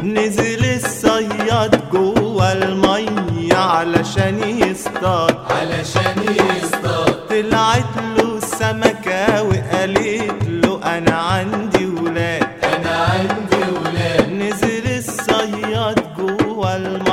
نزل الصياد جوه المية علشان يصطاد طلعت له السمكة وقالت له أنا عندي ولاد. نزل الصياد جوه المية